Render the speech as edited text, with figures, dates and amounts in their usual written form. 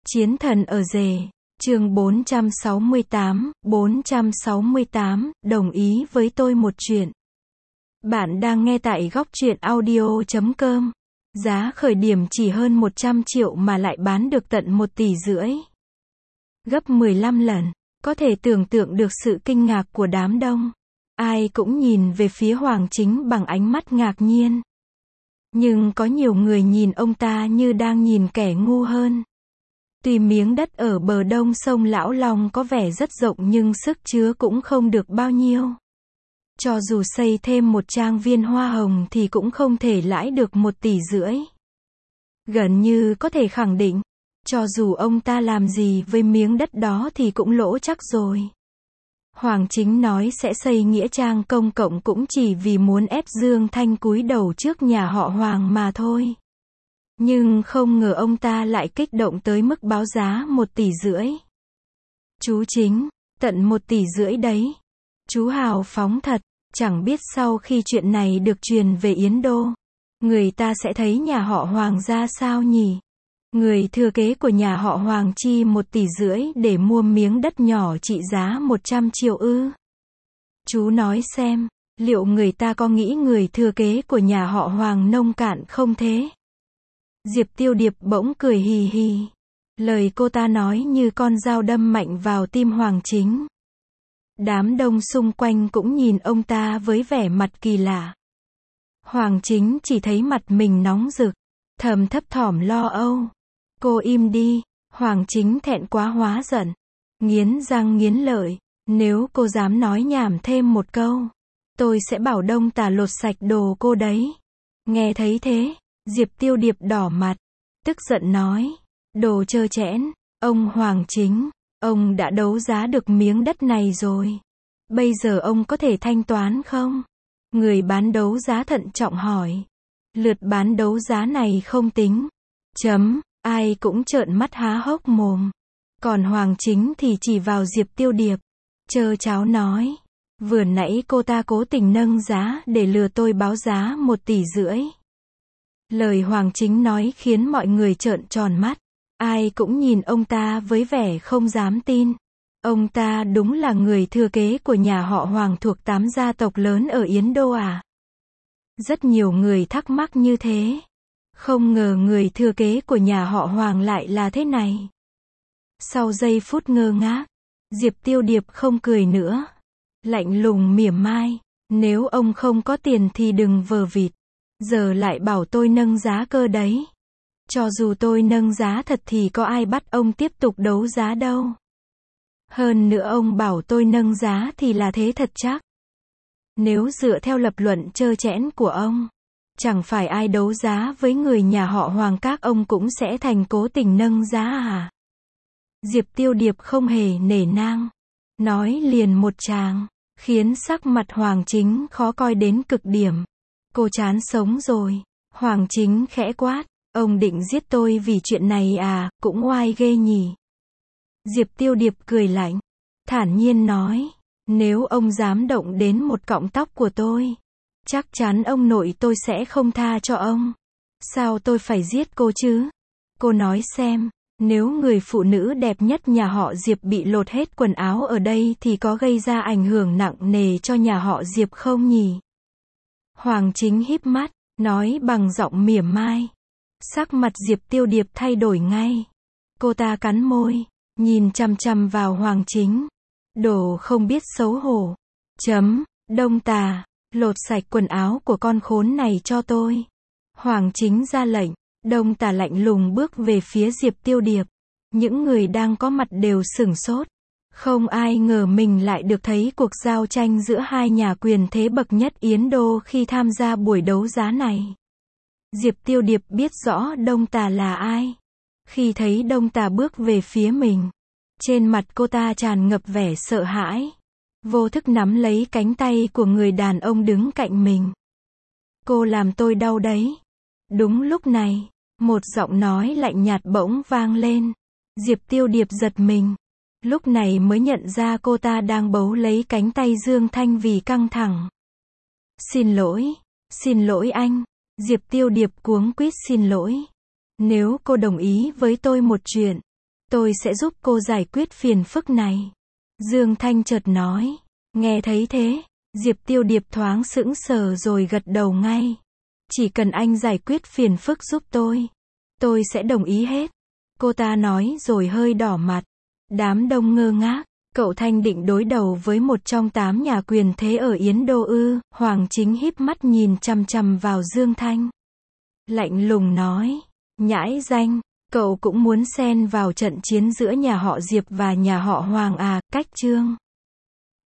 Chiến thần ở rể, chương 468, đồng ý với tôi một chuyện. Bạn đang nghe tại góc truyện audio.com. Giá khởi điểm chỉ hơn 100 triệu mà lại bán được tận 1,5 tỷ. Gấp 15 lần. Có thể tưởng tượng được sự kinh ngạc của đám đông. Ai cũng nhìn về phía Hoàng Chính bằng ánh mắt ngạc nhiên. Nhưng có nhiều người nhìn ông ta như đang nhìn kẻ ngu hơn. Tuy miếng đất ở bờ đông sông Lão Long có vẻ rất rộng nhưng sức chứa cũng không được bao nhiêu. Cho dù xây thêm một trang viên hoa hồng thì cũng không thể lãi được 1,5 tỷ. Gần như có thể khẳng định, cho dù ông ta làm gì với miếng đất đó thì cũng lỗ chắc rồi. Hoàng Chính nói sẽ xây nghĩa trang công cộng cũng chỉ vì muốn ép Dương Thanh cúi đầu trước nhà họ Hoàng mà thôi. Nhưng không ngờ ông ta lại kích động tới mức báo giá 1,5 tỷ. Chú Chính, tận 1,5 tỷ đấy. Chú hào phóng thật, chẳng biết sau khi chuyện này được truyền về Yến Đô, người ta sẽ thấy nhà họ Hoàng ra sao nhỉ? Người thừa kế của nhà họ Hoàng chi 1,5 tỷ để mua miếng đất nhỏ trị giá 100 triệu ư? Chú nói xem, liệu người ta có nghĩ người thừa kế của nhà họ Hoàng nông cạn không thế? Diệp Tiêu Điệp bỗng cười hì hì. Lời cô ta nói như con dao đâm mạnh vào tim Hoàng Chính. Đám đông xung quanh cũng nhìn ông ta với vẻ mặt kỳ lạ. Hoàng Chính chỉ thấy mặt mình nóng rực, thầm thấp thỏm lo âu. Cô im đi. Hoàng Chính thẹn quá hóa giận, nghiến răng nghiến lợi. Nếu cô dám nói nhảm thêm một câu, tôi sẽ bảo Đông Tà lột sạch đồ cô đấy. Nghe thấy thế, Diệp Tiêu Điệp đỏ mặt, tức giận nói, đồ trơ trẽn, ông Hoàng Chính, ông đã đấu giá được miếng đất này rồi. Bây giờ ông có thể thanh toán không? Người bán đấu giá thận trọng hỏi. Lượt bán đấu giá này không tính. Ai cũng trợn mắt há hốc mồm. Còn Hoàng Chính thì chỉ vào Diệp Tiêu Điệp, trơ tráo nói, vừa nãy cô ta cố tình nâng giá để lừa tôi báo giá 1,5 tỷ. Lời Hoàng Chính nói khiến mọi người trợn tròn mắt. Ai cũng nhìn ông ta với vẻ không dám tin. Ông ta đúng là người thừa kế của nhà họ Hoàng thuộc 8 gia tộc lớn ở Yến Đô à? Rất nhiều người thắc mắc như thế. Không ngờ người thừa kế của nhà họ Hoàng lại là thế này. Sau giây phút ngơ ngác, Diệp Tiêu Điệp không cười nữa. Lạnh lùng mỉa mai. Nếu ông không có tiền thì đừng vờ vịt. Giờ lại bảo tôi nâng giá cơ đấy. Cho dù tôi nâng giá thật thì có ai bắt ông tiếp tục đấu giá đâu. Hơn nữa ông bảo tôi nâng giá thì là thế thật chắc. Nếu dựa theo lập luận trơ trẽn của ông, chẳng phải ai đấu giá với người nhà họ Hoàng các ông cũng sẽ thành cố tình nâng giá à? Diệp Tiêu Điệp không hề nể nang, nói liền một tràng, khiến sắc mặt Hoàng Chính khó coi đến cực điểm. Cô chán sống rồi. Hoàng Chính khẽ quát, ông định giết tôi vì chuyện này à, cũng oai ghê nhỉ. Diệp Tiêu Điệp cười lạnh, thản nhiên nói, nếu ông dám động đến một cọng tóc của tôi, chắc chắn ông nội tôi sẽ không tha cho ông. Sao tôi phải giết cô chứ? Cô nói xem, nếu người phụ nữ đẹp nhất nhà họ Diệp bị lột hết quần áo ở đây thì có gây ra ảnh hưởng nặng nề cho nhà họ Diệp không nhỉ? Hoàng Chính híp mắt, nói bằng giọng mỉa mai. Sắc mặt Diệp Tiêu Điệp thay đổi ngay. Cô ta cắn môi, nhìn chằm chằm vào Hoàng Chính. Đồ không biết xấu hổ. Đông Tà, lột sạch quần áo của con khốn này cho tôi. Hoàng Chính ra lệnh. Đông Tà lạnh lùng bước về phía Diệp Tiêu Điệp. Những người đang có mặt đều sửng sốt. Không ai ngờ mình lại được thấy cuộc giao tranh giữa hai nhà quyền thế bậc nhất Yến Đô khi tham gia buổi đấu giá này. Diệp Tiêu Điệp biết rõ Đông Tà là ai. Khi thấy Đông Tà bước về phía mình, trên mặt cô ta tràn ngập vẻ sợ hãi. Vô thức nắm lấy cánh tay của người đàn ông đứng cạnh mình. Cô làm tôi đau đấy. Đúng lúc này, một giọng nói lạnh nhạt bỗng vang lên. Diệp Tiêu Điệp giật mình. Lúc này mới nhận ra cô ta đang bấu lấy cánh tay Dương Thanh vì căng thẳng. Xin lỗi anh. Diệp Tiêu Điệp cuống quýt xin lỗi. Nếu cô đồng ý với tôi một chuyện, Tôi sẽ giúp cô giải quyết phiền phức này. Dương Thanh chợt nói. Nghe thấy thế, Diệp Tiêu Điệp thoáng sững sờ rồi gật đầu ngay. Chỉ cần anh giải quyết phiền phức giúp tôi sẽ đồng ý hết. Cô ta nói rồi hơi đỏ mặt. Đám đông ngơ ngác. Cậu Thanh định đối đầu với một trong 8 nhà quyền thế ở Yến Đô ư? Hoàng Chính híp mắt nhìn chằm chằm vào Dương Thanh. Lạnh lùng nói. Nhãi danh, cậu cũng muốn xen vào trận chiến giữa nhà họ Diệp và nhà họ Hoàng à? Cách chương